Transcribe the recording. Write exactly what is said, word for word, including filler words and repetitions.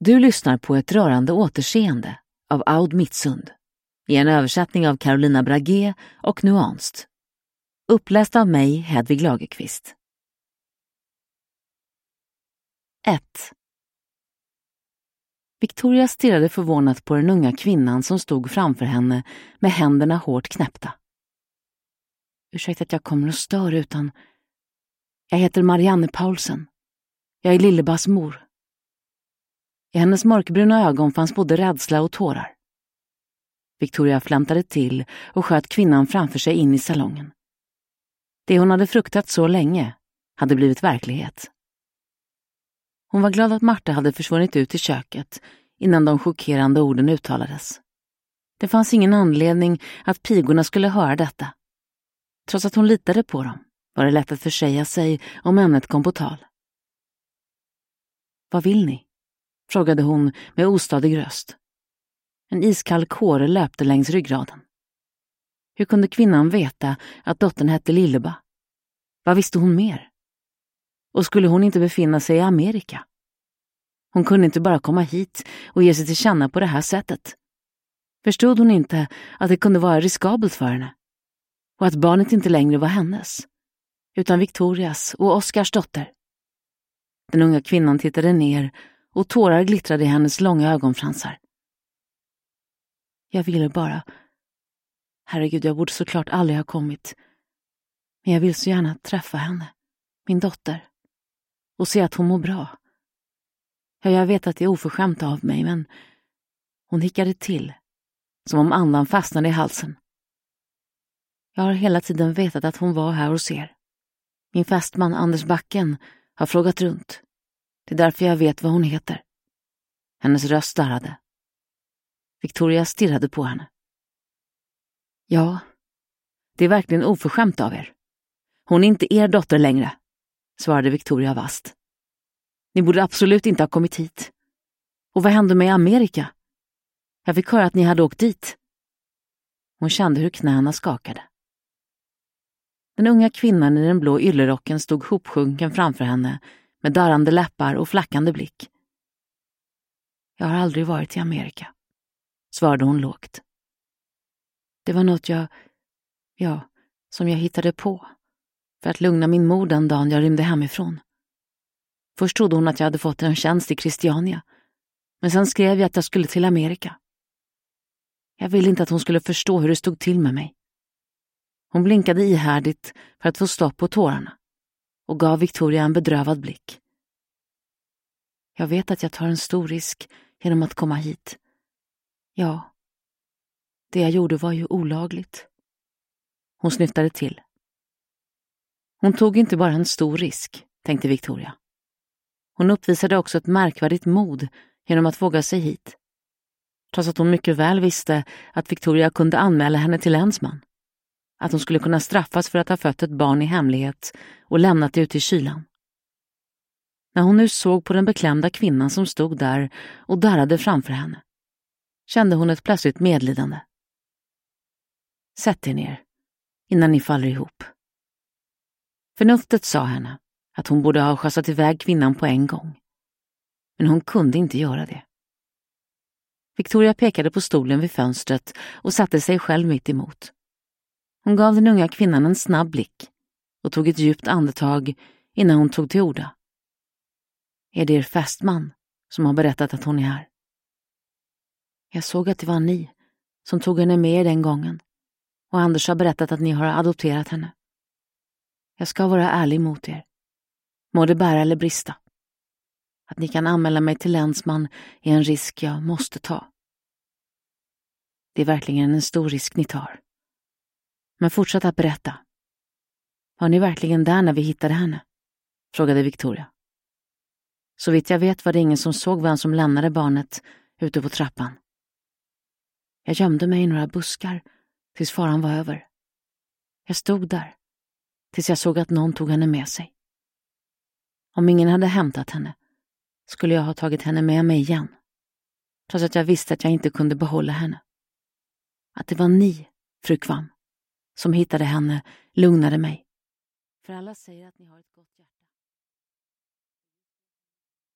Du lyssnar på Ett rörande återseende av Aud Mittsund i en översättning av Carolina Bragé och Nuansed. Uppläst av mig, Hedvig Lagerqvist. ett. Victoria stirrade förvånat på den unga kvinnan som stod framför henne med händerna hårt knäppta. Ursäkta att jag kommer och stör utan... Jag heter Marianne Paulsen. Jag är Lillebas mor. I hennes mörkbruna ögon fanns både rädsla och tårar. Victoria flämtade till och sköt kvinnan framför sig in i salongen. Det hon hade fruktat så länge hade blivit verklighet. Hon var glad att Marta hade försvunnit ut i köket innan de chockerande orden uttalades. Det fanns ingen anledning att pigorna skulle höra detta. Trots att hon litade på dem var det lätt att försäga sig om ämnet kom på tal. Vad vill ni? Frågade hon med ostadig röst. En iskall kåre löpte längs ryggraden. Hur kunde kvinnan veta att dottern hette Lilleba? Vad visste hon mer? Och skulle hon inte befinna sig i Amerika? Hon kunde inte bara komma hit och ge sig till känna på det här sättet. Förstod hon inte att det kunde vara riskabelt för henne? Och att barnet inte längre var hennes, utan Victorias och Oskars dotter? Den unga kvinnan tittade ner och tårar glittrade i hennes långa ögonfransar. Jag ville bara... Herregud, jag borde såklart aldrig ha kommit. Men jag vill så gärna träffa henne, min dotter, och se att hon mår bra. Ja, jag vet att det är oförskämt av mig, men hon hickade till, som om andan fastnade i halsen. Jag har hela tiden vetat att hon var här hos er. Min fästman Anders Backen har frågat runt. Det är därför jag vet vad hon heter. Hennes röst darrade. Victoria stirrade på henne. Ja, det är verkligen oförskämt av er. Hon är inte er dotter längre, svarade Victoria vast. Ni borde absolut inte ha kommit hit. Och vad hände med Amerika? Jag fick höra att ni hade åkt dit. Hon kände hur knäna skakade. Den unga kvinnan i den blå yllerocken stod hopsjunken framför henne med darrande läppar och flackande blick. Jag har aldrig varit i Amerika, svarade hon lågt. Det var något jag, ja, som jag hittade på för att lugna min mor den dagen jag rymde hemifrån. Först trodde hon att jag hade fått en tjänst i Christiania, men sen skrev jag att jag skulle till Amerika. Jag ville inte att hon skulle förstå hur det stod till med mig. Hon blinkade ihärdigt för att få stopp på tårarna och gav Victoria en bedrövad blick. Jag vet att jag tar en stor risk genom att komma hit. Ja, det jag gjorde var ju olagligt. Hon snyftade till. Hon tog inte bara en stor risk, tänkte Victoria. Hon uppvisade också ett märkvärdigt mod genom att våga sig hit. Trots att hon mycket väl visste att Victoria kunde anmäla henne till länsman. Att hon skulle kunna straffas för att ha fött ett barn i hemlighet och lämnat det ute i kylan. När hon nu såg på den beklämda kvinnan som stod där och darrade framför henne, kände hon ett plötsligt medlidande. Sätt er ner, innan ni faller ihop. Förnuftet sa henne att hon borde ha skjutsat iväg kvinnan på en gång. Men hon kunde inte göra det. Victoria pekade på stolen vid fönstret och satte sig själv mitt emot. Hon gav den unga kvinnan en snabb blick och tog ett djupt andetag innan hon tog till orda. Är det er fästman som har berättat att hon är här? Jag såg att det var ni som tog henne med er den gången, och Anders har berättat att ni har adopterat henne. Jag ska vara ärlig mot er. Må det bära eller brista. Att ni kan anmäla mig till länsman är en risk jag måste ta. Det är verkligen en stor risk ni tar. Men fortsätt att berätta. Var ni verkligen där när vi hittade henne? Frågade Victoria. Så vitt jag vet var det ingen som såg vem som lämnade barnet ute på trappan. Jag gömde mig i några buskar tills faran var över. Jag stod där tills jag såg att någon tog henne med sig. Om ingen hade hämtat henne skulle jag ha tagit henne med mig igen, trots att jag visste att jag inte kunde behålla henne. Att det var ni, fru Kvam, som hittade henne lugnade mig. För alla säger att ni har ett gott hjärta.